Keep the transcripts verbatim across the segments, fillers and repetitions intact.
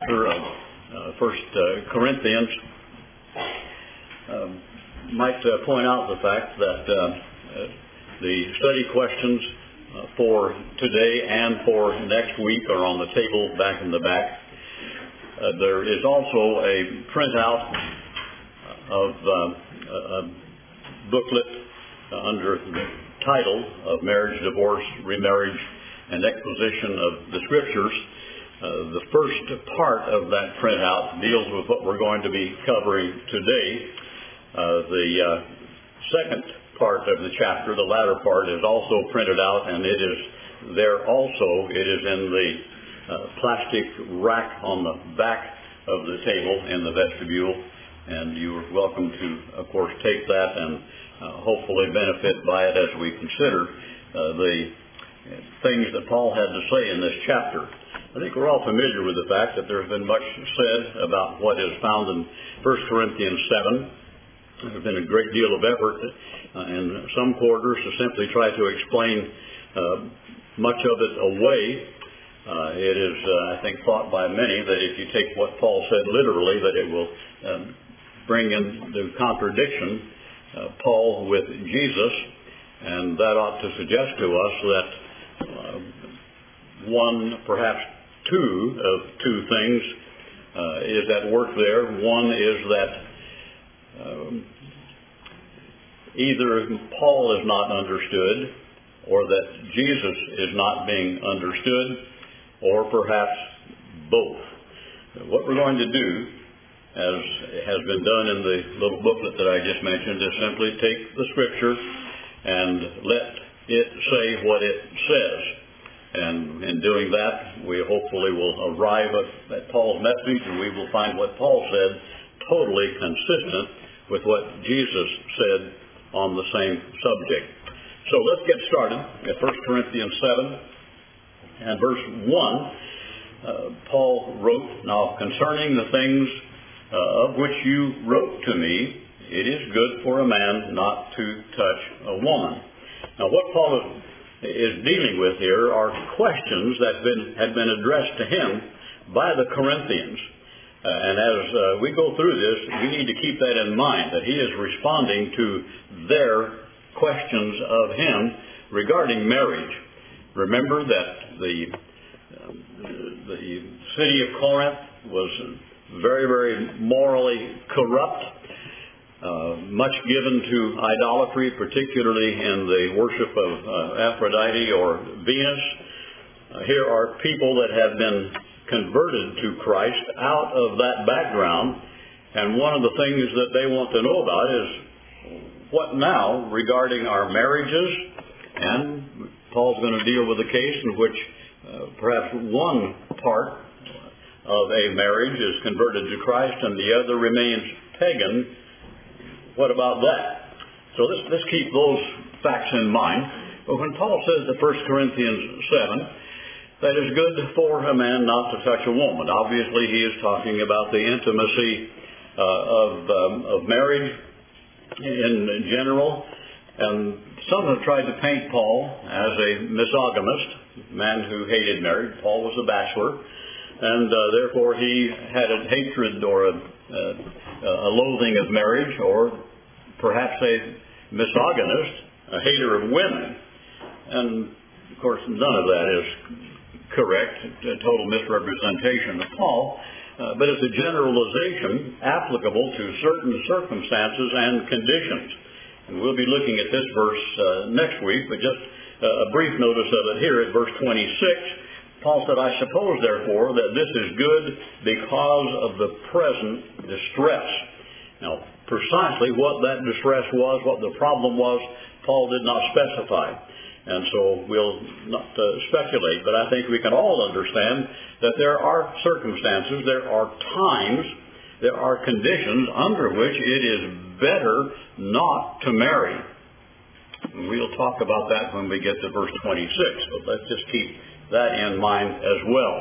chapter of uh, First uh, Corinthians. Um, might uh, point out the fact that uh, uh, the study questions uh, for today and for next week are on the table back in the back. Uh, there is also a printout of uh, a booklet uh, under the title of Marriage, Divorce, Remarriage, and Exposition of the Scriptures. Uh, the first part of that printout deals with what we're going to be covering today. Uh, the uh, second part of the chapter, the latter part, is also printed out, and it is there also. It is in the uh, plastic rack on the back of the table in the vestibule, and you are welcome to, of course, take that and uh, hopefully benefit by it as we consider uh, the things that Paul had to say in this chapter. I think we're all familiar with the fact that there's been much said about what is found in First Corinthians seven. There's been a great deal of effort uh, in some quarters to simply try to explain uh, much of it away. Uh, it is, uh, I think, thought by many that if you take what Paul said literally, that it will um, bring into contradiction uh, Paul with Jesus, and that ought to suggest to us that uh, one, perhaps two of two things uh, is at work there. One is that um, either Paul is not understood, or that Jesus is not being understood, or perhaps both. What we're going to do, as has been done in the little booklet that I just mentioned, is simply take the Scripture and let it say what it says. And in doing that, we hopefully will arrive at, at Paul's message, and we will find what Paul said totally consistent with what Jesus said on the same subject. So let's get started at First Corinthians seven and verse one. Uh, Paul wrote, "Now concerning the things uh, of which you wrote to me, it is good for a man not to touch a woman." Now what Paul is is dealing with here are questions that been, had been addressed to him by the Corinthians. Uh, and as uh, we go through this, we need to keep that in mind, that he is responding to their questions of him regarding marriage. Remember that the, uh, the city of Corinth was very, very morally corrupt. Uh, much given to idolatry, particularly in the worship of uh, Aphrodite or Venus. Uh, here are people that have been converted to Christ out of that background, and one of the things that they want to know about is what now regarding our marriages, and Paul's going to deal with a case in which uh, perhaps one part of a marriage is converted to Christ and the other remains pagan. What about that? So let's, let's keep those facts in mind. But when Paul says in First Corinthians seven, that it's good for a man not to touch a woman, obviously he is talking about the intimacy uh, of, um, of marriage in general. And some have tried to paint Paul as a misogamist, man who hated marriage. Paul was a bachelor, and uh, therefore he had a hatred or a Uh, a loathing of marriage, or perhaps a misogynist, a hater of women. And, of course, none of that is correct, a total misrepresentation of Paul, uh, but it's a generalization applicable to certain circumstances and conditions. And we'll be looking at this verse uh, next week, but just uh, a brief notice of it here at verse twenty-six. Paul said, "I suppose, therefore, that this is good because of the present distress." Now, precisely what that distress was, what the problem was, Paul did not specify. And so we'll not uh, speculate, but I think we can all understand that there are circumstances, there are times, there are conditions under which it is better not to marry. We'll talk about that when we get to verse twenty-six, but let's just keep that in mind as well.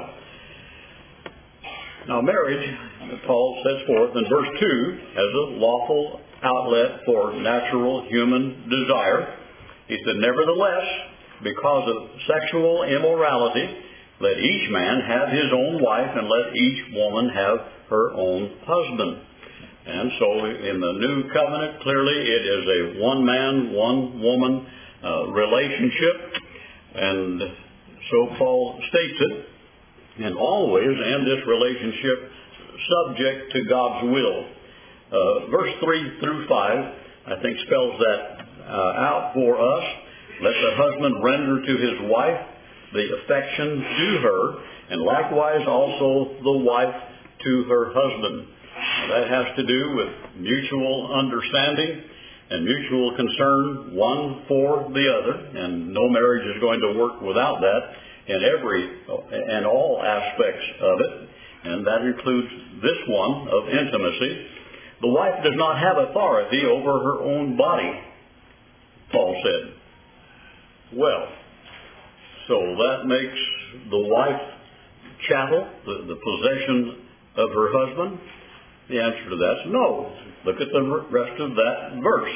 Now, marriage, Paul sets forth in verse two, as a lawful outlet for natural human desire. He said, "Nevertheless, because of sexual immorality, Let each man have his own wife, and let each woman have her own husband. And so in the new covenant, clearly it is a one-man, one-woman uh, relationship. And so Paul states it, and always in this relationship subject to God's will. Uh, verse three through five, I think, spells that uh, out for us. Let the husband render to his wife the affection due her, and likewise also the wife to her husband. Now, that has to do with mutual understanding and mutual concern, one for the other, and no marriage is going to work without that in every and all aspects of it, and that includes this one of intimacy. The wife does not have authority over her own body, Paul said. Well, so that makes the wife chattel, the, the possession of her husband? The answer to that is no. Look at the rest of that verse.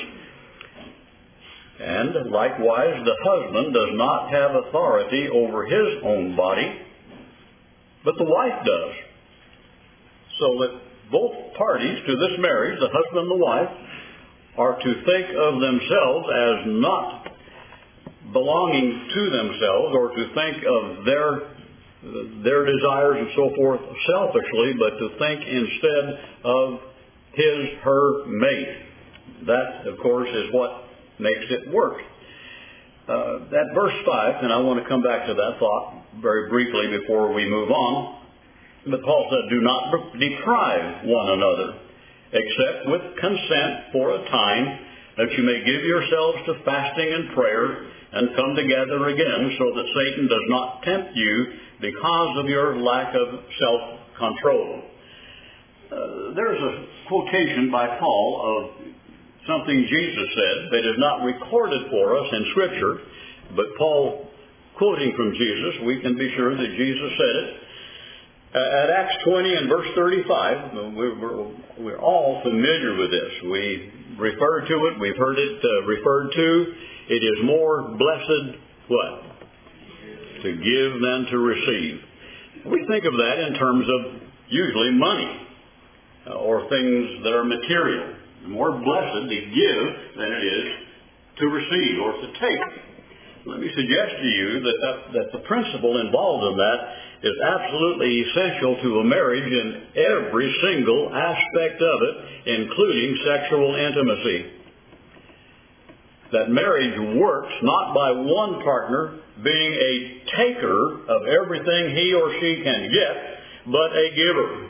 And likewise, the husband does not have authority over his own body, but the wife does. So that both parties to this marriage, the husband and the wife, are to think of themselves as not belonging to themselves, or to think of their their desires and so forth selfishly, but to think instead of his, her mate. That, of course, is what makes it work. Uh, that verse five, and I want to come back to that thought very briefly before we move on. But Paul said, do not deprive one another, except with consent for a time, that you may give yourselves to fasting and prayer, and come together again, so that Satan does not tempt you because of your lack of self-control. Uh, there's a quotation by Paul of something Jesus said that is not recorded for us in Scripture, but Paul, quoting from Jesus, we can be sure that Jesus said it. At Acts twenty and verse thirty-five, we're, we're, we're all familiar with this. We refer to it, we've heard it uh, referred to. It is more blessed, what? To give than to receive. We think of that in terms of usually money uh, or things that are material. More blessed to give than it is to receive or to take. Let me suggest to you that, that, that the principle involved in that is absolutely essential to a marriage in every single aspect of it, including sexual intimacy. That marriage works not by one partner being a taker of everything he or she can get, but a giver.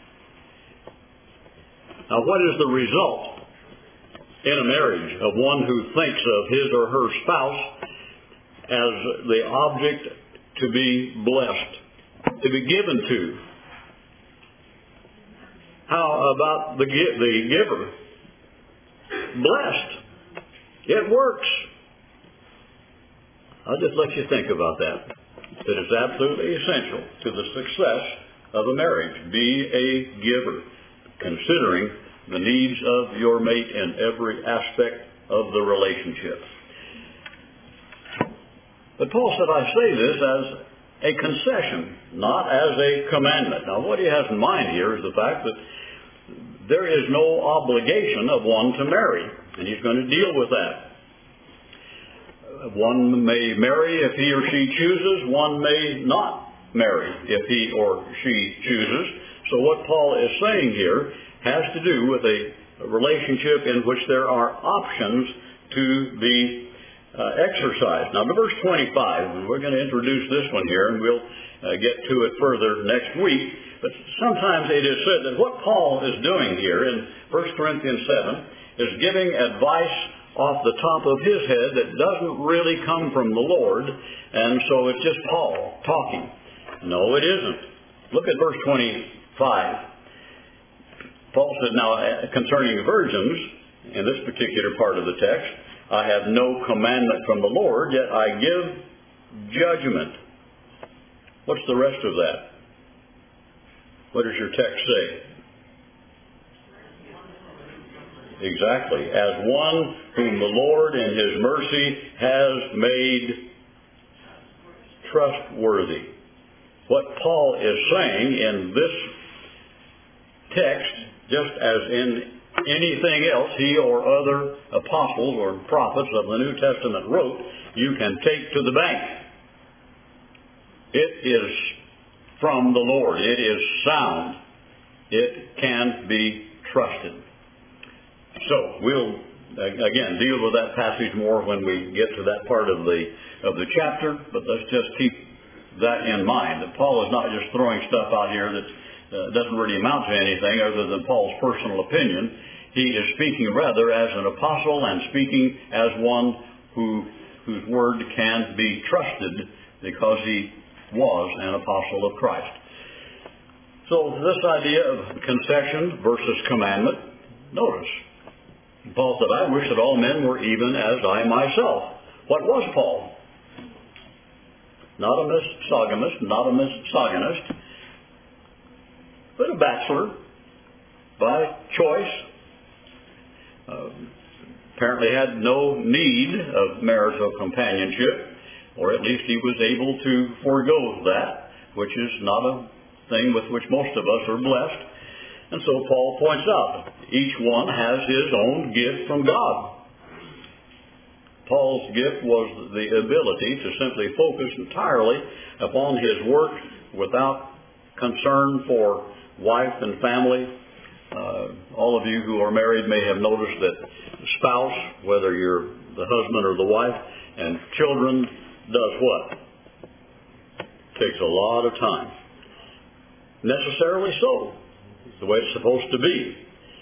Now, what is the result in a marriage of one who thinks of his or her spouse as the object to be blessed, to be given to? How about the, the giver? Blessed. It works. I'll just let you think about that. That it's absolutely essential to the success of a marriage. Be a giver, considering the needs of your mate in every aspect of the relationship. But Paul said, I say this as a concession, not as a commandment. Now, what he has in mind here is the fact that there is no obligation of one to marry, and he's going to deal with that. One may marry if he or she chooses. One may not marry if he or she chooses. So what Paul is saying here has to do with a relationship in which there are options to be uh, exercised. Now, to verse twenty-five, and we're going to introduce this one here, and we'll uh, get to it further next week. But sometimes it is said that what Paul is doing here in First Corinthians seven is giving advice off the top of his head that doesn't really come from the Lord, and so it's just Paul talking. No, it isn't. Look at verse twenty-five. Paul said, now, concerning virgins, in this particular part of the text, I have no commandment from the Lord, yet I give judgment. What's the rest of that? What does your text say? Exactly. As one whom the Lord in His mercy has made trustworthy. what Paul is saying in this text, just as in anything else he or other apostles or prophets of the New Testament wrote, you can take to the bank. It is from the Lord. It is sound. It can be trusted. So we'll again deal with that passage more when we get to that part of the of the chapter, but let's just keep that in mind, that Paul is not just throwing stuff out here that uh, doesn't really amount to anything other than Paul's personal opinion. He is speaking rather as an apostle and speaking as one who whose word can be trusted because he was an apostle of Christ. So this idea of concession versus commandment, notice, Paul said, I wish that all men were even as I myself. What was Paul? Not a misogynist, not a misogynist, but a bachelor by choice. Uh, apparently had no need of marital companionship, or at least he was able to forego that, which is not a thing with which most of us are blessed. And so Paul points out, each one has his own gift from God. Paul's gift was the ability to simply focus entirely upon his work without concern for wife and family. Uh, all of you who are married may have noticed that the spouse, whether you're the husband or the wife, and children, does what? Takes a lot of time. Necessarily so. It's the way it's supposed to be.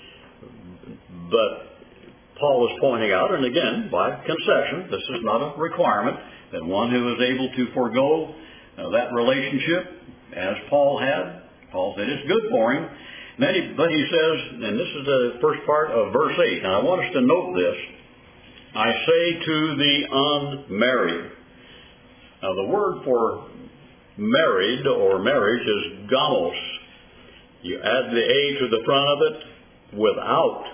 But Paul is pointing out, and again, by concession, this is not a requirement, that one who is able to forego uh, that relationship, as Paul had, Paul said it's good for him. And then he, but he says, and this is the first part of verse eight, and I want us to note this, I say to the unmarried. Now the word for married or marriage is gamos. You add the A to the front of it, without.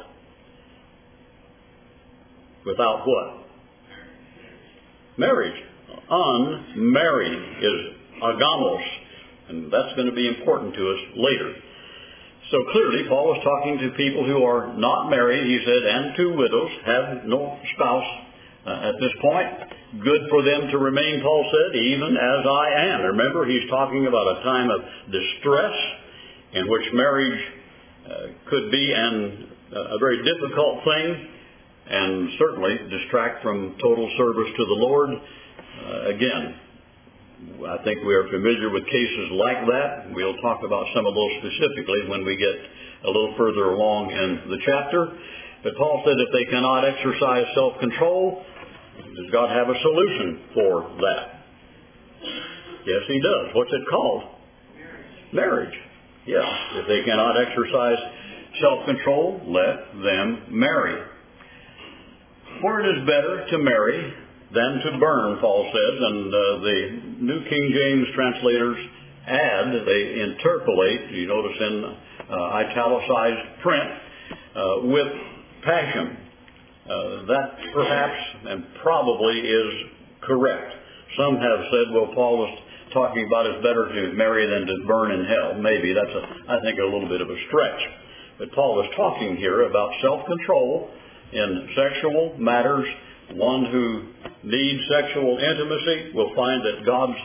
Without what? Marriage. Unmarried is agamos. And that's going to be important to us later. So clearly, Paul was talking to people who are not married, he said, and to widows, have no spouse uh, at this point. Good for them to remain, Paul said, even as I am. Remember, he's talking about a time of distress in which marriage uh, could be an, uh, a very difficult thing, and certainly distract from total service to the Lord. Uh, again, I think we are familiar with cases like that. We'll talk about some of those specifically when we get a little further along in the chapter. But Paul said if they cannot exercise self-control, does God have a solution for that? Yes, he does. What's it called? Marriage. Marriage. Yeah. If they cannot exercise self-control, let them marry. For it is better to marry than to burn, Paul says, and uh, the New King James translators add, they interpolate, you notice in uh, italicized print, uh, with passion. Uh, that perhaps and probably is correct. Some have said, well, Paul was talking about it's better to marry than to burn in hell. Maybe that's, a, I think, a little bit of a stretch. But Paul is talking here about self-control in sexual matters. One who needs sexual intimacy will find that God's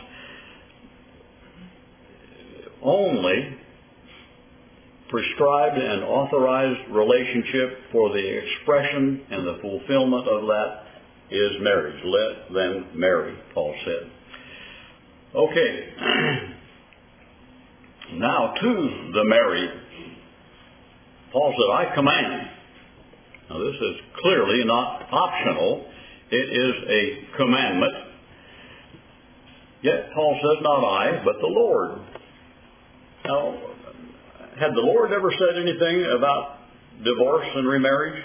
only prescribed and authorized relationship for the expression and the fulfillment of that is marriage. Let them marry, Paul said. Okay. Now to the married. Paul said, I command. Now this is clearly not optional. It is a commandment. Yet Paul says, not I, but the Lord. Now, had the Lord ever said anything about divorce and remarriage?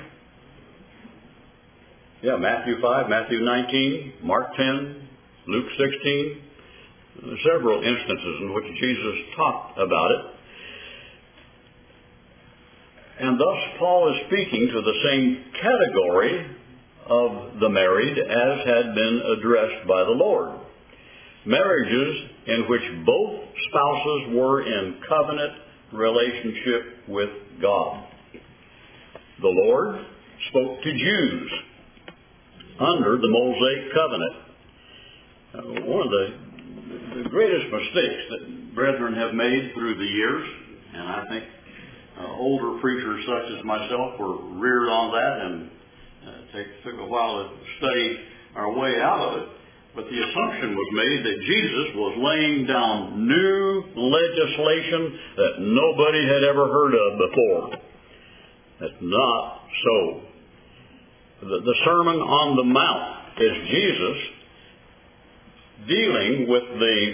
Yeah, Matthew five, Matthew nineteen, Mark ten, Luke sixteen. Several instances in which Jesus talked about it. And thus Paul is speaking to the same category of the married as had been addressed by the Lord. Marriages in which both spouses were in covenant relationship with God. The Lord spoke to Jews under the Mosaic covenant. Uh, one of the, the greatest mistakes that brethren have made through the years, and I think uh, older preachers such as myself were reared on that and uh, take, took a while to study our way out of it. But the assumption was made that Jesus was laying down new legislation that nobody had ever heard of before. That's not so. The, the Sermon on the Mount is Jesus dealing with the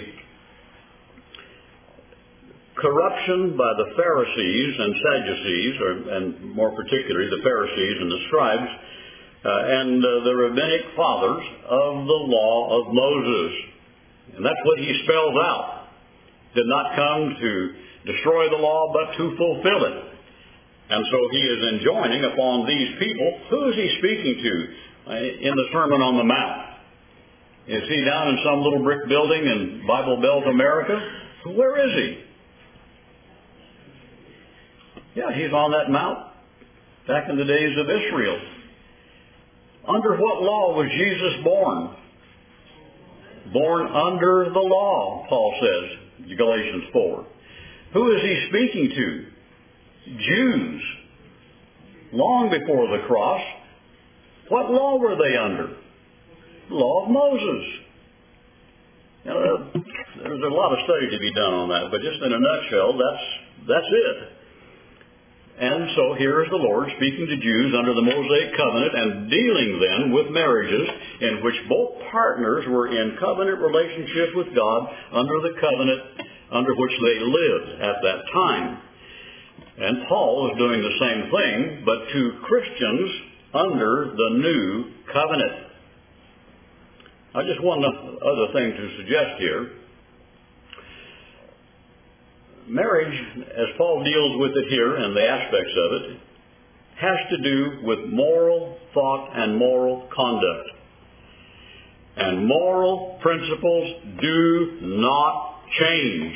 corruption by the Pharisees and Sadducees, or, and more particularly the Pharisees and the scribes, Uh, and uh, the rabbinic fathers of the law of Moses. And that's what he spells out. Did not come to destroy the law, but to fulfill it. And so he is enjoining upon these people. Who is he speaking to uh, in the Sermon on the Mount? Is he down in some little brick building in Bible Belt, America? Where is he? Yeah, he's on that mount back in the days of Israel. Under what law was Jesus born? Born under the law, Paul says, Galatians four. Who is he speaking to? Jews. Long before the cross, what law were they under? The law of Moses. Now, there's a lot of study to be done on that, but just in a nutshell, that's that's it. And so here is the Lord speaking to Jews under the Mosaic covenant and dealing then with marriages in which both partners were in covenant relationship with God under the covenant under which they lived at that time. And Paul is doing the same thing, but to Christians under the new covenant. I just one other thing to suggest here. Marriage, as Paul deals with it here and the aspects of it, has to do with moral thought and moral conduct. And moral principles do not change.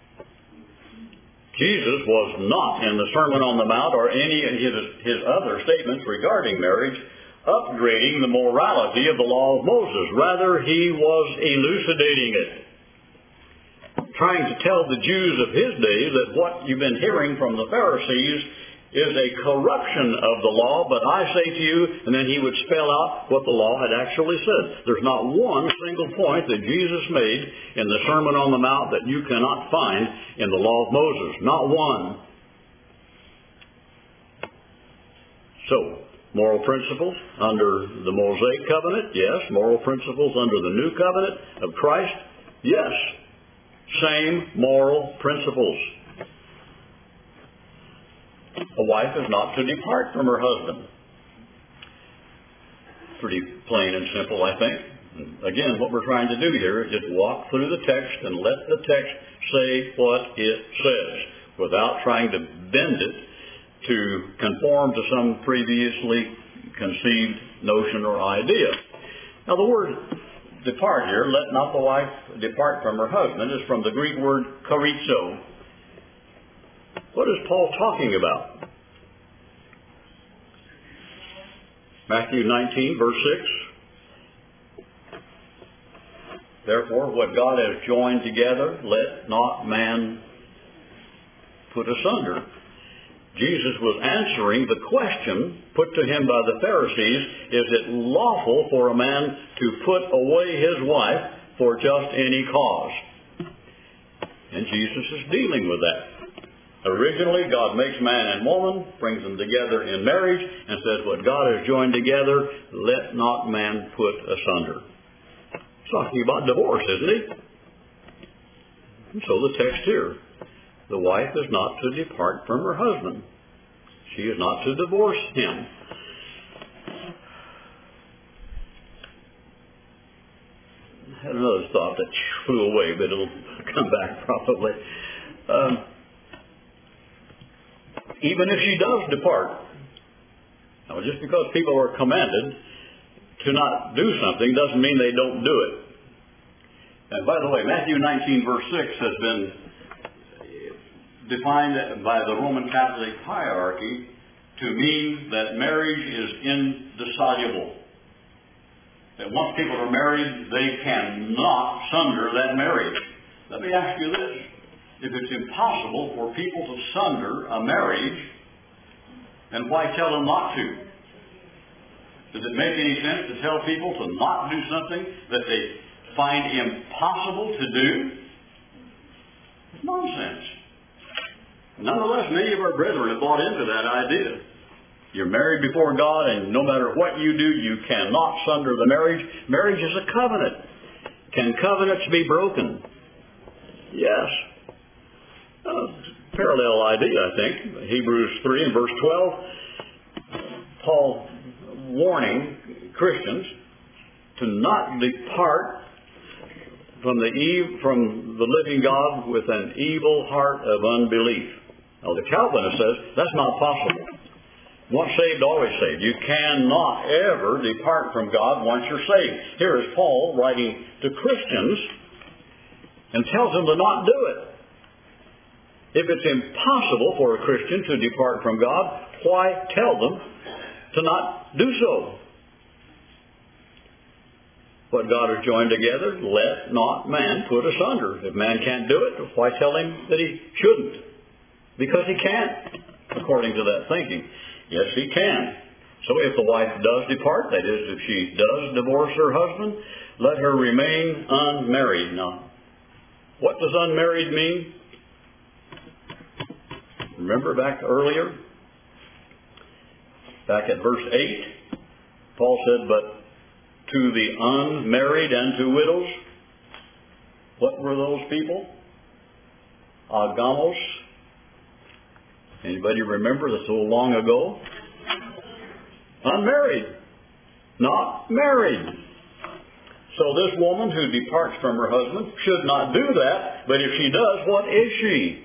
Jesus was not in the Sermon on the Mount or any of his, his other statements regarding marriage upgrading the morality of the law of Moses. Rather, he was elucidating it, trying to tell the Jews of his day that what you've been hearing from the Pharisees is a corruption of the law, but I say to you, and then he would spell out what the law had actually said. There's not one single point that Jesus made in the Sermon on the Mount that you cannot find in the law of Moses. Not one. So, moral principles under the Mosaic covenant, yes. Moral principles under the new covenant of Christ, yes. Same moral principles. A wife is not to depart from her husband. Pretty plain and simple, I think. Again, what we're trying to do here is just walk through the text and let the text say what it says without trying to bend it to conform to some previously conceived notion or idea. Now, the word depart here, let not the wife depart from her husband, is from the Greek word chorizo. What is Paul talking about? Matthew nineteen, verse six. Therefore, what God has joined together, let not man put asunder. Jesus was answering the question put to him by the Pharisees, is it lawful for a man to put away his wife for just any cause? And Jesus is dealing with that. Originally, God makes man and woman, brings them together in marriage, and says what God has joined together, let not man put asunder. He's talking about divorce, isn't he? And so the text here. The wife is not to depart from her husband. She is not to divorce him. I had another thought that flew away, but it'll come back probably. Um, even if she does depart, now just because people are commanded to not do something doesn't mean they don't do it. And by the way, Matthew nineteen verse six has been defined by the Roman Catholic hierarchy to mean that marriage is indissoluble. That once people are married, they cannot sunder that marriage. Let me ask you this. If it's impossible for people to sunder a marriage, then why tell them not to? Does it make any sense to tell people to not do something that they find impossible to do? It's nonsense. Nonetheless, many of our brethren have bought into that idea. You're married before God, and no matter what you do, you cannot sunder the marriage. Marriage is a covenant. Can covenants be broken? Yes. Uh, parallel idea, I think. Hebrews three and verse twelve. Paul warning Christians to not depart from the eve, from the living God with an evil heart of unbelief. Now, the Calvinist says that's not possible. Once saved, always saved. You cannot ever depart from God once you're saved. Here is Paul writing to Christians and tells them to not do it. If it's impossible for a Christian to depart from God, why tell them to not do so? What God has joined together, let not man put asunder. If man can't do it, why tell him that he shouldn't? Because he can't, according to that thinking. Yes, he can. So if the wife does depart, that is, if she does divorce her husband, let her remain unmarried. Now, what does unmarried mean? Remember back earlier, back at verse eight, Paul said, but to the unmarried and to widows, what were those people? Agamos. Anybody remember? That's so long ago. Unmarried. Not married. So this woman who departs from her husband should not do that, but if she does, what is she?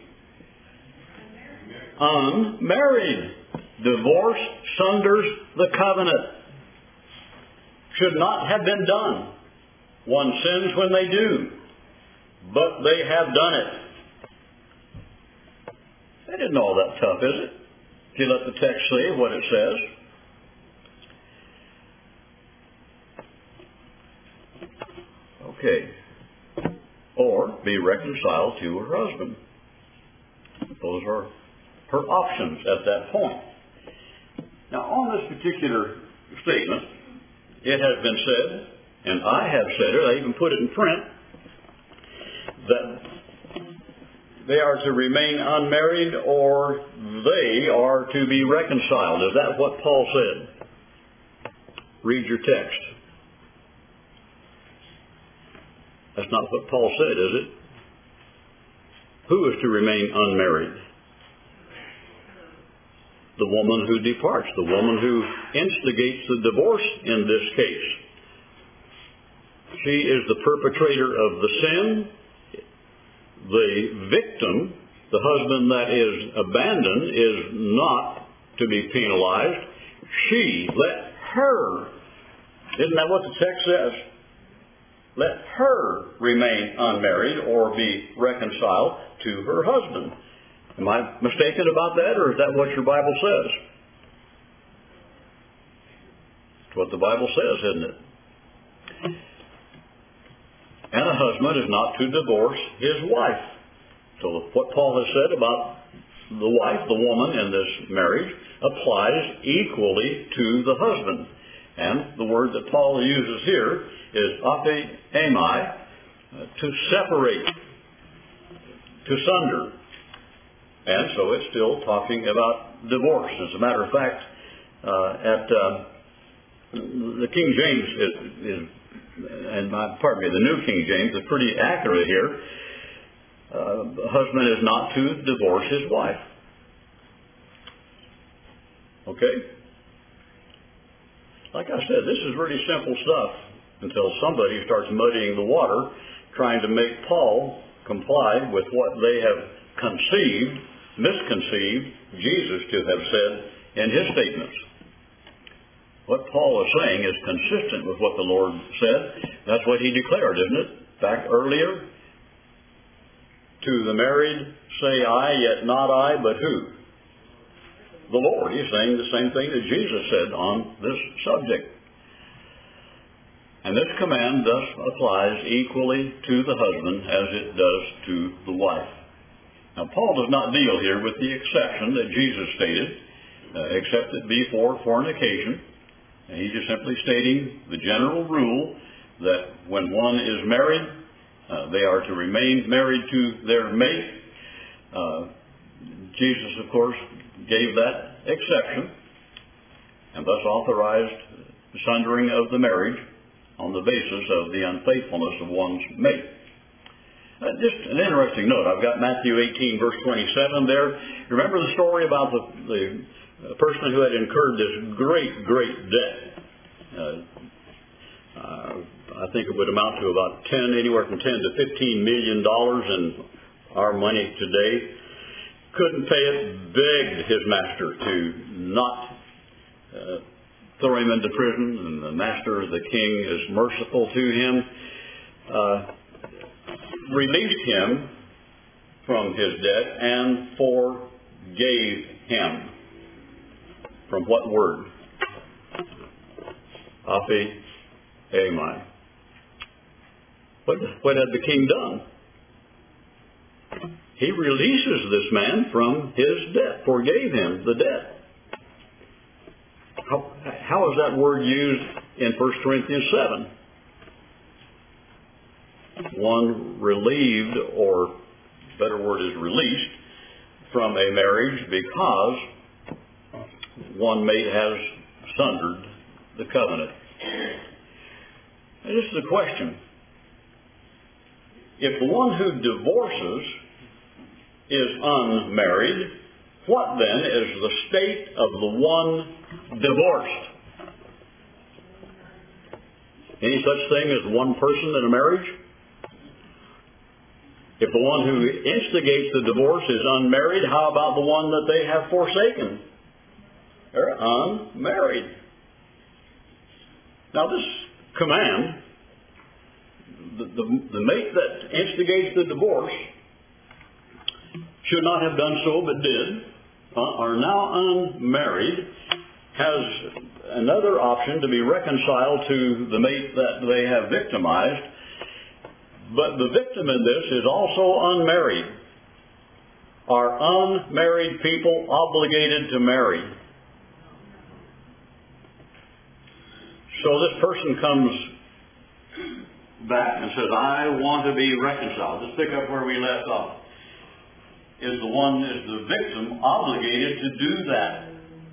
Unmarried. Divorce sunders the covenant. Should not have been done. One sins when they do, but they have done it. That isn't all that tough, is it? If you let the text say what it says. Okay. Or be reconciled to her husband. Those are her options at that point. Now, on this particular statement, it has been said, and I have said it, I even put it in print, that they are to remain unmarried or they are to be reconciled. Is that what Paul said? Read your text. That's not what Paul said, is it? Who is to remain unmarried? The woman who departs, the woman who instigates the divorce in this case. She is the perpetrator of the sin. The victim, the husband that is abandoned, is not to be penalized. She, let her, isn't that what the text says? Let her remain unmarried or be reconciled to her husband. Am I mistaken about that, or is that what your Bible says? It's what the Bible says, isn't it? And a husband is not to divorce his wife. So what Paul has said about the wife, the woman in this marriage, applies equally to the husband. And the word that Paul uses here is apeiamai, to separate, to sunder. And so it's still talking about divorce. As a matter of fact, uh, at uh, the King James is, is and my, pardon me, the New King James is pretty accurate here. Uh, the husband is not to divorce his wife. Okay? Like I said, this is really simple stuff until somebody starts muddying the water, trying to make Paul comply with what they have conceived, misconceived Jesus to have said in his statements. What Paul is saying is consistent with what the Lord said. That's what he declared, isn't it? fact, earlier, to the married say I, yet not I, but who? The Lord. He's saying the same thing that Jesus said on this subject. And this command thus applies equally to the husband as it does to the wife. Now, Paul does not deal here with the exception that Jesus stated, uh, except it be for fornication. And he's just simply stating the general rule that when one is married, uh, they are to remain married to their mate. Uh, Jesus, of course, gave that exception and thus authorized the sundering of the marriage on the basis of the unfaithfulness of one's mate. Uh, just an interesting note. I've got Matthew eighteen, verse twenty-seven there. Remember the story about the, the person who had incurred this great, great debt. Uh, uh, I think it would amount to about ten, anywhere from ten to fifteen million dollars in our money today. Couldn't pay it, begged his master to not uh, throw him into prison, and the master, the king, is merciful to him, uh, released him from his debt and forgave him. From what word? Aphi Amai. What, what had the king done? He releases this man from his debt, forgave him the debt. How, how is that word used in First Corinthians seven? One relieved, or better word is released, from a marriage because one mate has sundered the covenant. And this is the question. If the one who divorces is unmarried, what then is the state of the one divorced? Any such thing as one person in a marriage? If the one who instigates the divorce is unmarried, how about the one that they have forsaken? They're unmarried. Now this command, the, the, the mate that instigates the divorce should not have done so, but did, uh, are now unmarried, has another option to be reconciled to the mate that they have victimized. But the victim in this is also unmarried. Are unmarried people obligated to marry? So this person comes back and says, I want to be reconciled. Let's pick up where we left off. Is the one, is the victim obligated to do that?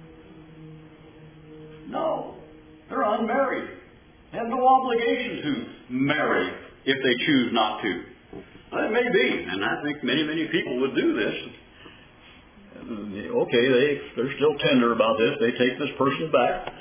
No. They're unmarried. They have no obligation to marry if they choose not to. Well, it may be, and I think many, many people would do this. Okay, they, they're still tender about this. They take this person back.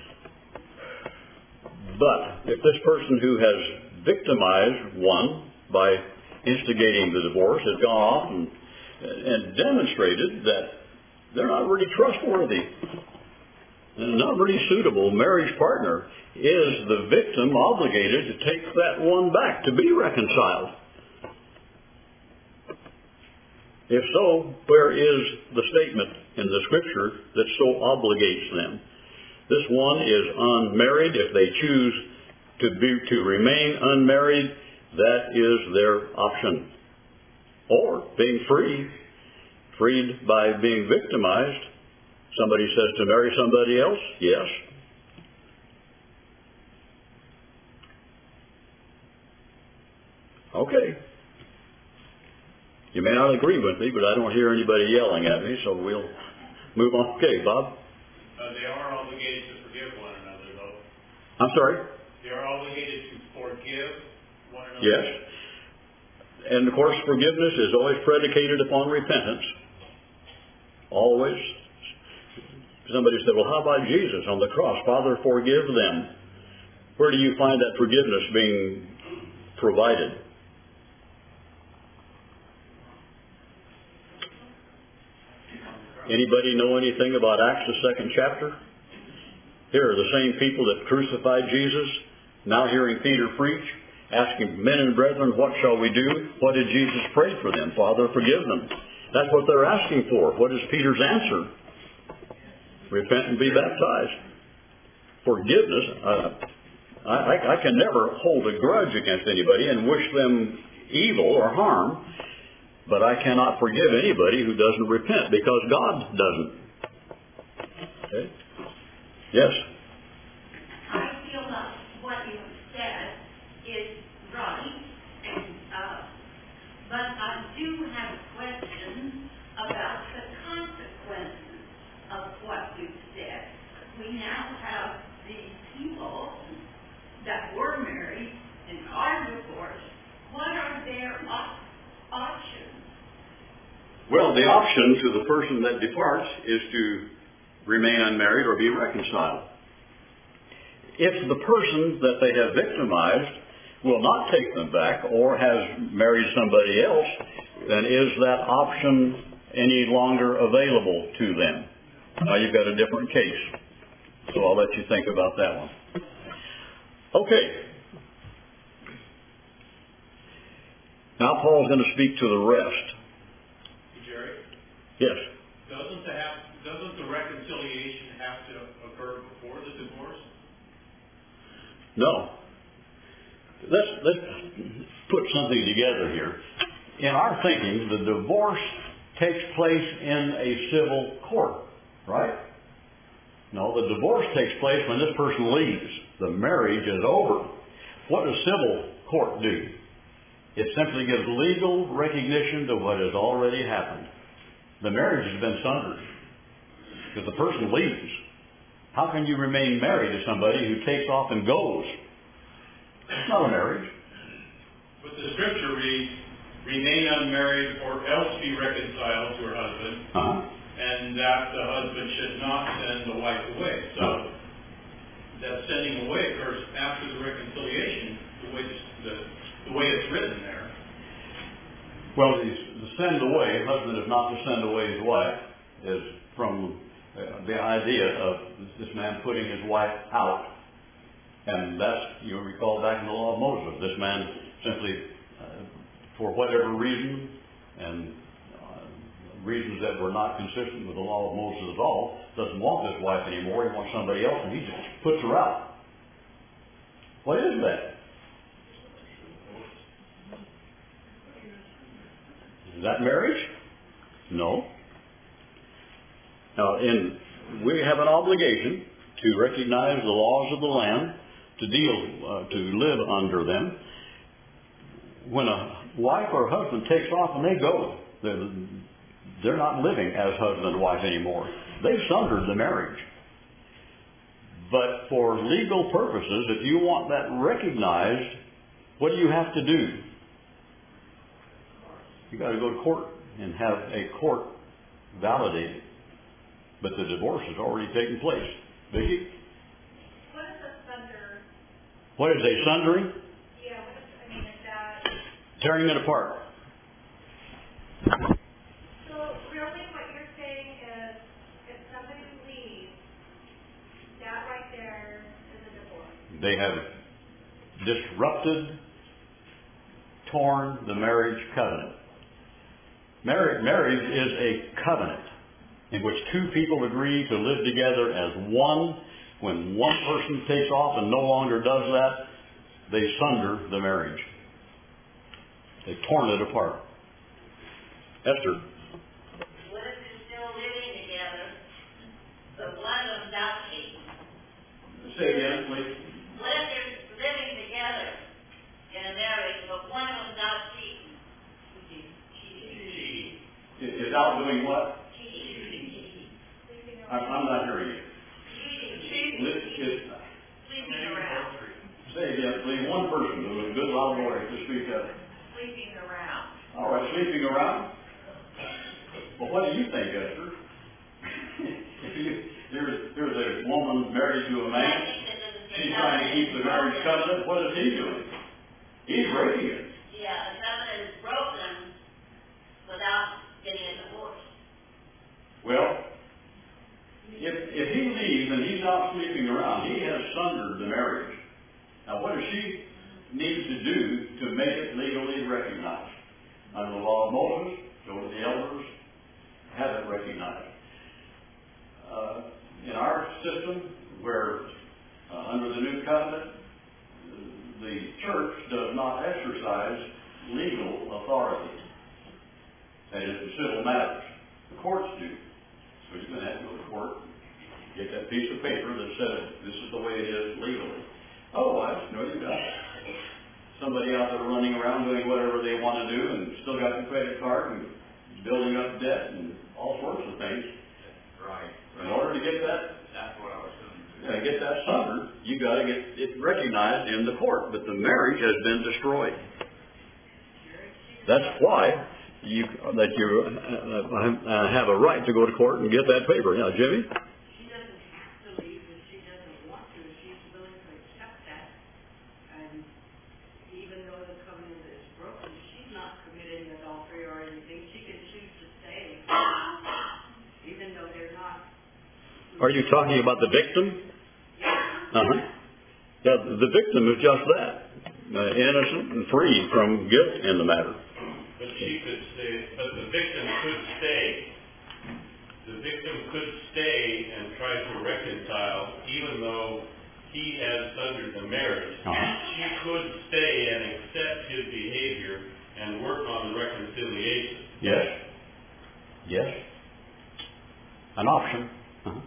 But if this person who has victimized one by instigating the divorce has gone off and, and demonstrated that they're not really trustworthy and not really suitable marriage partner, is the victim obligated to take that one back to be reconciled? If so, where is the statement in the Scripture that so obligates them? This one is unmarried. If they choose to be to remain unmarried, that is their option. Or being free, freed by being victimized. Somebody says to marry somebody else, yes. Okay. You may not agree with me, but I don't hear anybody yelling at me, so we'll move on. Okay, Bob? Uh, they are obligated to forgive one another, though. I'm sorry? They are obligated to forgive one another. Yes. And, of course, forgiveness is always predicated upon repentance. Always. Somebody said, well, how about Jesus on the cross? Father, forgive them. Where do you find that forgiveness being provided? Anybody know anything about Acts, the second chapter? Here are the same people that crucified Jesus, now hearing Peter preach, asking, men and brethren, what shall we do? What did Jesus pray for them? Father, forgive them. That's what they're asking for. What is Peter's answer? Repent and be baptized. Forgiveness. Uh, I, I, I can never hold a grudge against anybody and wish them evil or harm, but I cannot forgive anybody who doesn't repent because God doesn't. Okay? Yes? I feel that what you have said is right, uh, but I do have questions about the consequences of what you've said. We now have these people that were married and are divorced. What are their op- options? Well, the option to the person that departs is to remain unmarried or be reconciled. If the person that they have victimized will not take them back or has married somebody else, then is that option any longer available to them? Now you've got a different case. So I'll let you think about that one. Okay. Now Paul's going to speak to the rest. Jerry? Yes. Doesn't the have, doesn't the reconciliation have to occur before the divorce? No. Let's, let's put something together here. In our thinking, the divorce takes place in a civil court, right? No, the divorce takes place when this person leaves. The marriage is over. What does civil court do? It simply gives legal recognition to what has already happened. The marriage has been sundered because the person leaves. How can you remain married to somebody who takes off and goes? It's not a marriage. But the scripture reads, remain unmarried or else be reconciled to her husband, Uh-huh. and that the husband should not send the wife away. So No. that sending away occurs after the reconciliation, the way, the, the way it's written there. Well, the, the send away, husband is not to send away his wife, is from uh, the idea of this man putting his wife out. And that's, you recall back in the law of Moses, this man simply, uh, for whatever reason, and uh, reasons that were not consistent with the law of Moses at all, doesn't want this wife anymore, he wants somebody else, and he just puts her out. What is that? Is that marriage? No. Now, in, we have an obligation to recognize the laws of the land, to deal, uh, to live under them. When a wife or husband takes off and they go, they're, they're not living as husband and wife anymore. They've sundered the marriage. But for legal purposes, if you want that recognized, what do you have to do? You've got to go to court and have a court validate it. But the divorce has already taken place. Vicki? What is a sunder? What is a sundering? Yeah, what is, I mean, is that... Tearing it apart. So really what you're saying is if somebody leaves, that right there is a divorce. They have disrupted, torn the marriage covenant. Marriage, marriage is a covenant in which two people agree to live together as one. When one person takes off and no longer does that, they sunder the marriage. They've torn it apart. Esther. What if they're still living together, but one of them's not cheating? Say again, please. What if they're living together in a marriage, but one of them's not cheating? Cheating. Is out doing what? Cheating. I'm, I'm not hearing you. Cheating. This is, Sleeping around. say again, please. One person with a good loud voice to speak up. Sleeping around. All right, sleeping around. Well, what do you think, Esther? If you, there's, there's a woman married to a man. She's trying to keep the marriage covenant. What is he doing? He's breaking it. Yeah, a covenant is broken without getting a divorce. Well, if if he leaves and he's not sleeping around, he has sundered the marriage. Now, what does she need to do to make it legally recognized? Under the law of Moses, go to the elders, have it recognized. Uh, in our system, where uh, under the new covenant, the church does not exercise legal authority. That is, in civil matters. The courts do. So you're going to have to go to court, get that piece of paper that says this is the way it is legally. Otherwise, no, you got somebody out there running around doing whatever they want to do and still got the credit card and building up debt and all sorts of things. Right. In order to get that, that's what I was saying. uh, get that sundered, you got to get it recognized in the court. But the marriage has been destroyed. That's why you that you uh, uh, have a right to go to court and get that paper. Now, Jimmy. She doesn't have to leave if she doesn't want to. She's willing to accept that. And even though the covenant is broken, she's not committing adultery or anything. She can choose to stay, even though they're not. Are you talking about the victim? Yeah. Uh-huh. Yeah, the victim is just that, uh, innocent and free from guilt in the matter. But she could stay, but the victim could stay. The victim could stay and try to reconcile, even though he has sundered the marriage. Uh-huh. She could stay and accept his behavior and work on the reconciliation. Yes. Yes. An option. Uh-huh.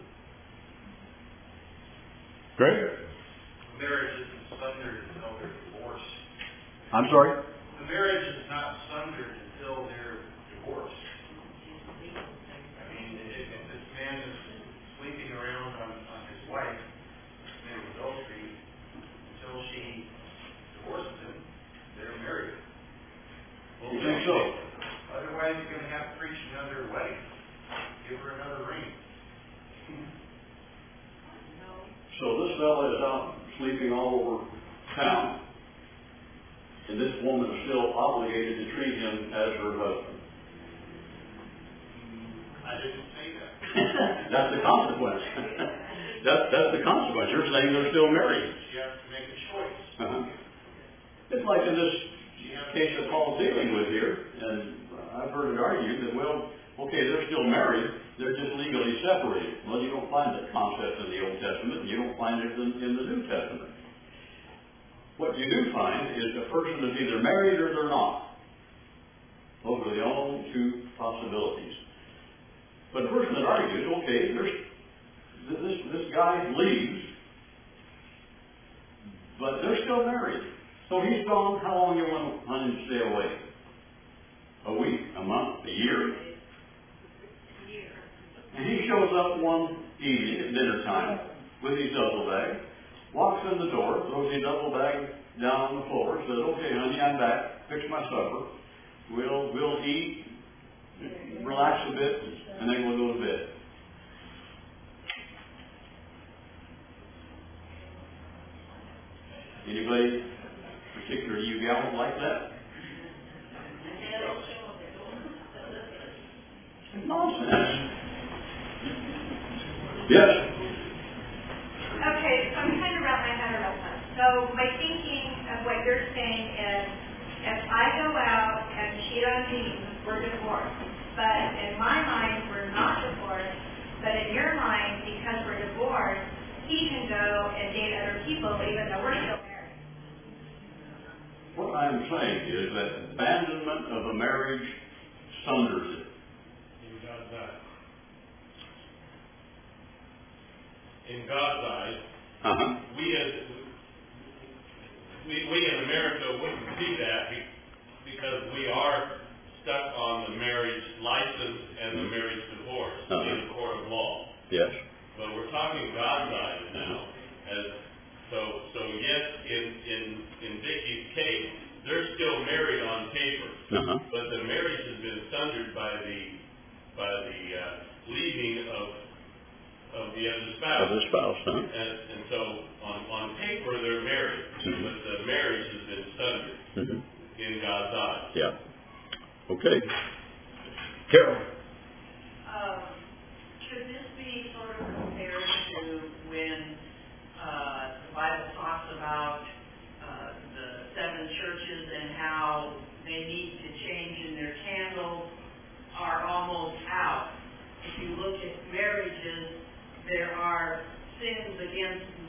Greg? Marriage isn't sundered until they're divorced. I'm sorry? The marriage is not sundered until they're divorced. I mean, if, if this man is sleeping around on, on his wife, committing adultery, until she divorces him, they're married. You think so? Otherwise, you're going to have to preach another wedding. Give her another ring. So this fellow is out sleeping all over town, and this woman is still obligated to treat him as her husband. I didn't say that. That's the consequence. that's, that's the consequence. You're saying they're still married. She has to make a choice. Uh-huh. It's like in this case that Paul's dealing with here, and I've heard it argued that, well, okay, they're still married, they're just legally separated. Well, you don't find that concept in the Old Testament, and you don't find it in, in the New Testament. What you do find is a person is either married or they're not. Those are the only two possibilities. But a person that argues, okay, there's, this, this guy leaves, but they're still married. So he's gone, how long you want him to stay away? A week, a month, a year? And he shows up one evening at dinner time with his duffel bag, walks in the door, throws his duffel bag down on the floor, says, okay, honey, I'm back, fix my supper. We'll, we'll eat, relax a bit, and then we'll go to bed. Anybody particularly you gals like that? Nonsense. Yes. Okay, so I'm trying to wrap my head around this. So my thinking of what you're saying is, if I go out and cheat on Dean, we're divorced. But in my mind, we're not divorced. But in your mind, because we're divorced, he can go and date other people, even though we're still married. What I'm saying is that abandonment of a marriage sunders it. In God's eyes. In God's eyes, Uh-huh. we as we, we in America wouldn't see that because we are stuck on the marriage license and the marriage divorce uh-huh. in the court of law. Yes. But we're talking God's eyes now. As so so yes, in in in Vicky's case, they're still married on paper, uh-huh. but the marriage has been sundered by the by the uh, leaving of of the other spouse. Of the spouse, huh? And, and so on on paper they're married, mm-hmm. but the marriage has been sundered mm-hmm. in God's eyes. Yeah. Okay. Carol. Um, should this be sort of compared to when uh, the Bible talks about uh, the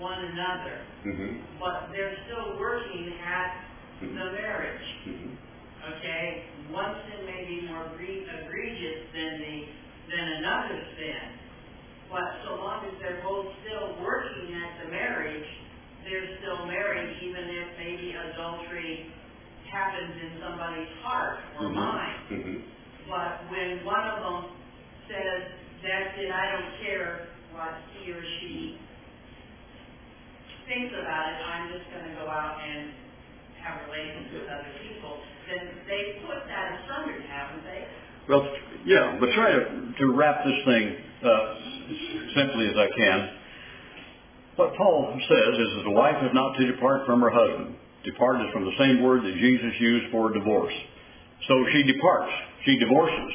one another, Mm-hmm. but they're still working at Mm-hmm. the marriage. Mm-hmm. Okay, one sin may be more egre- egregious than the than another sin, but so long as they're both still working at the marriage, they're still married, even if maybe adultery happens in somebody's heart or Mm-hmm. mind. Mm-hmm. But when one of them says, "That's it, I don't care what he or she thinks about it, I'm just going to go out and have relations with other people," then they put that asunder, haven't they? Well, yeah, but try to, to wrap this thing uh, simply as I can. What Paul says is that the wife is not to depart from her husband. Depart is from the same word that Jesus used for divorce. So she departs. She divorces.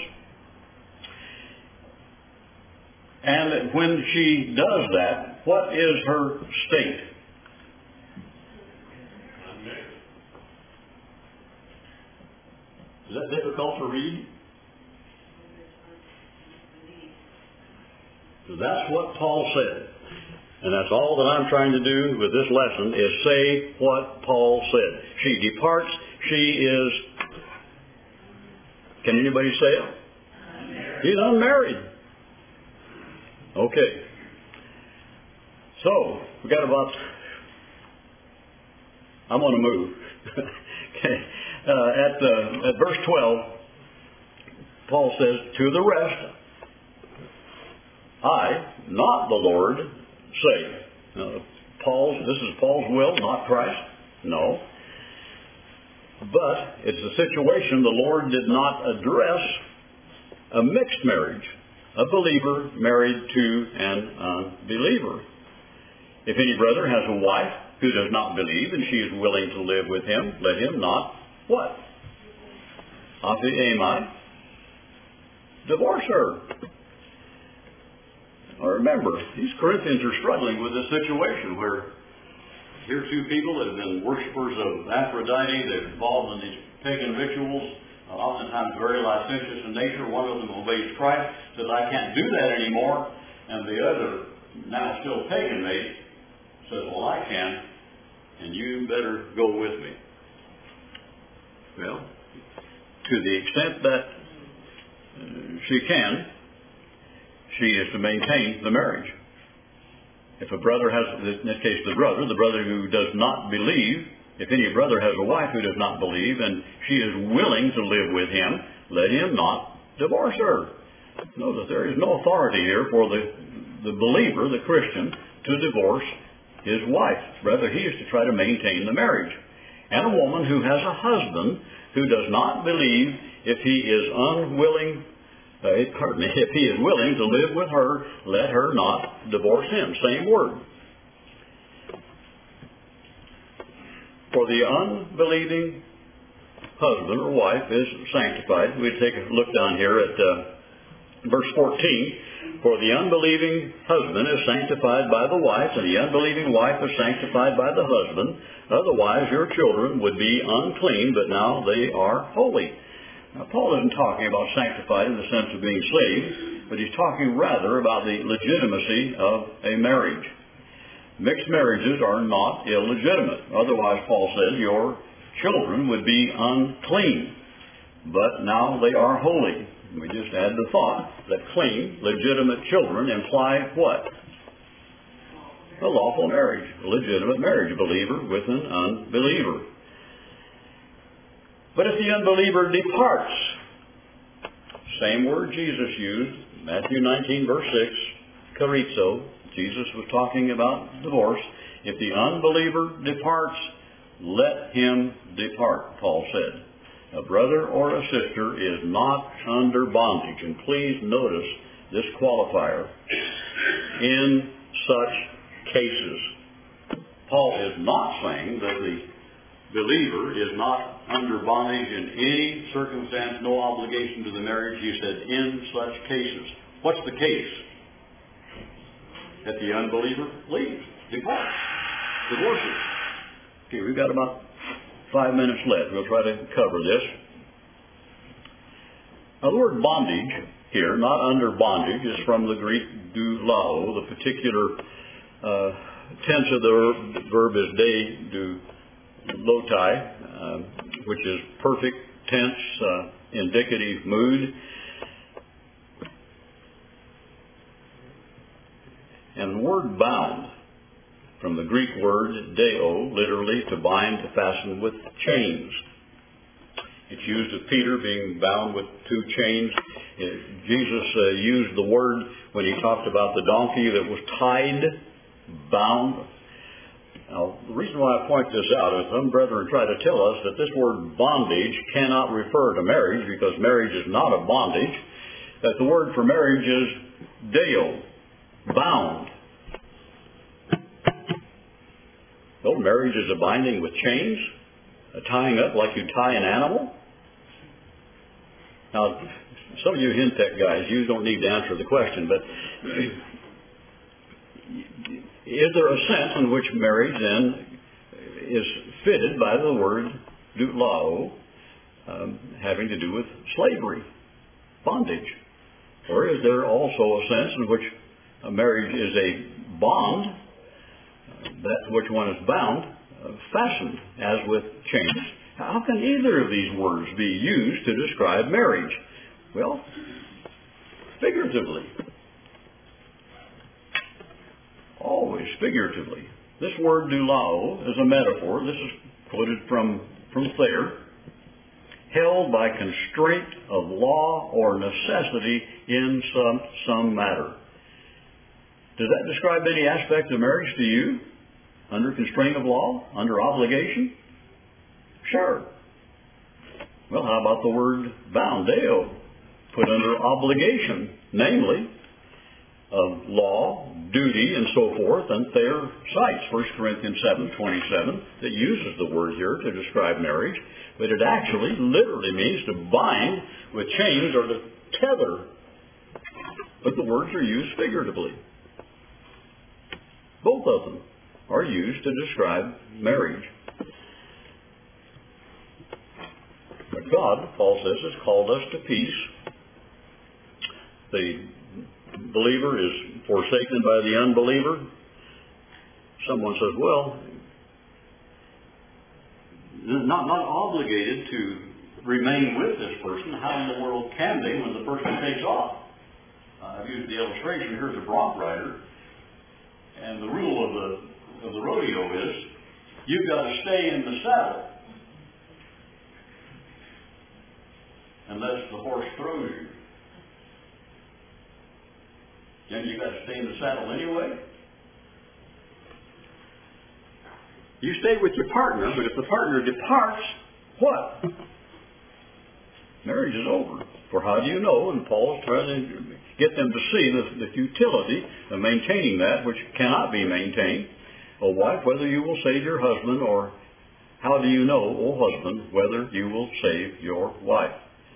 And when she does that, what is her state? Unmarried. Is that difficult to read? So that's what Paul said. And that's all that I'm trying to do with this lesson is say what Paul said. She departs. She is, can anybody say it? Unmarried. She's unmarried. Okay. So, we got about, I'm going to move. Okay. Uh, at, uh, at verse twelve, Paul says, "To the rest, I, not the Lord, say." Now, Paul's, this is Paul's will, not Christ. No. But it's a situation the Lord did not address a mixed marriage, a believer married to an unbeliever. If any brother has a wife who does not believe and she is willing to live with him, let him not, what? Afi-amai, divorce her. Now remember, these Corinthians are struggling with this situation where here are two people that have been worshippers of Aphrodite. They're involved in these pagan rituals, uh, oftentimes very licentious in nature. One of them obeys Christ, says, "I can't do that anymore." And the other, now still pagan mate, says, "Well, I can, and you better go with me." Well, to the extent that uh, she can, she is to maintain the marriage. If a brother has, in this case the brother, the brother who does not believe, if any brother has a wife who does not believe and she is willing to live with him, let him not divorce her. Notice there is no authority here for the, the believer, the Christian, to divorce his wife. Rather, he is to try to maintain the marriage. And a woman who has a husband who does not believe, if he is unwilling Uh, pardon me, if he is willing to live with her, let her not divorce him. Same word. For the unbelieving husband or wife is sanctified. We take a look down here at uh, verse fourteen. For the unbelieving husband is sanctified by the wife, and the unbelieving wife is sanctified by the husband. Otherwise your children would be unclean, but now they are holy. Now, Paul isn't talking about sanctified in the sense of being saved, but he's talking rather about the legitimacy of a marriage. Mixed marriages are not illegitimate. Otherwise, Paul says, your children would be unclean, but now they are holy. We just add the thought that clean, legitimate children imply what? A lawful marriage, a legitimate marriage, a believer with an unbeliever. But if the unbeliever departs, same word Jesus used, Matthew nineteen, verse six, charizo. Jesus was talking about divorce. If the unbeliever departs, let him depart, Paul said. A brother or a sister is not under bondage. And please notice this qualifier. In such cases. Paul is not saying that the believer is not under bondage in any circumstance, no obligation to the marriage. He said, in such cases. What's the case? That the unbeliever leaves, departs, divorces. Okay, we've got about five minutes left. We'll try to cover this. Now, the word bondage here, not under bondage, is from the Greek doulao, the particular uh, tense of the verb is de do lotai, uh, which is perfect tense, uh, indicative mood. And the word bound, from the Greek word deo, literally to bind, to fasten with chains. It's used of Peter being bound with two chains. It, Jesus uh, used the word when he talked about the donkey that was tied, bound. Now, the reason why I point this out is some brethren try to tell us that this word bondage cannot refer to marriage because marriage is not a bondage, that the word for marriage is deo, bound. No, marriage is a binding with chains, a tying up like you tie an animal. Now, some of you Hintech guys, you don't need to answer the question, but is there a sense in which marriage then is fitted by the word doutlao, um, having to do with slavery, bondage? Or is there also a sense in which a marriage is a bond, uh, that which one is bound, uh, fastened, as with chains? How can either of these words be used to describe marriage? Well, figuratively. Always figuratively. This word doulao is a metaphor. This is quoted from, from Thayer. Held by constraint of law or necessity in some, some matter. Does that describe any aspect of marriage to you? Under constraint of law? Under obligation? Sure. Well, how about the word bound, deo, put under obligation, namely of law, duty, and so forth, and Thayer cites First Corinthians seven twenty-seven that uses the word here to describe marriage, but it actually literally means to bind with chains or to tether. But the words are used figuratively. Both of them are used to describe marriage. But God, Paul says, has called us to peace. The believer is forsaken by the unbeliever. Someone says, well, not, not obligated to remain with this person. How in the world can they when the person takes off? Uh, I've used the illustration. Here's a bronc rider. And the rule of the, of the rodeo is you've got to stay in the saddle unless the horse throws you. Then you've got to stay in the saddle anyway. You stay with your partner, but if the partner departs, what? Marriage is over. For how do you know? And Paul's trying to get them to see the, the futility of maintaining that which cannot be maintained. O wife, whether you will save your husband, or how do you know, O husband, whether you will save your wife?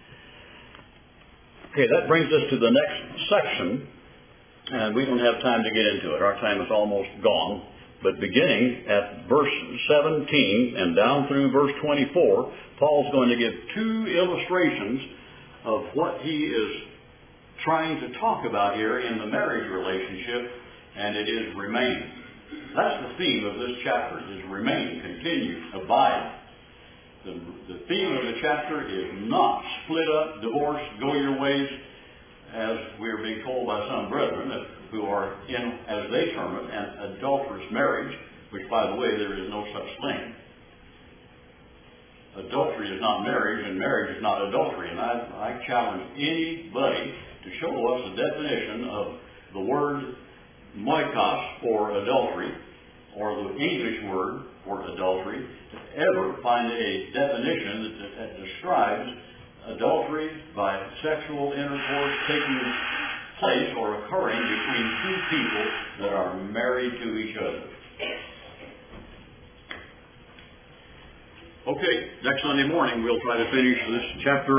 Okay, that brings us to the next section. And we don't have time to get into it. Our time is almost gone. But beginning at verse seventeen and down through verse twenty-four, Paul's going to give two illustrations of what he is trying to talk about here in the marriage relationship, and it is remain. That's the theme of this chapter, is remain, continue, abide. The, the theme of the chapter is not split up, divorce, go your ways, as we are being told by some brethren that, who are in, as they term it, an adulterous marriage, which, by the way, there is no such thing. Adultery is not marriage, and marriage is not adultery. And I, I challenge anybody to show us a definition of the word moikos for adultery, or the English word for adultery, to ever find a definition that, that describes adultery by sexual intercourse taking place or occurring between two people that are married to each other. Okay, next Sunday morning we'll try to finish this chapter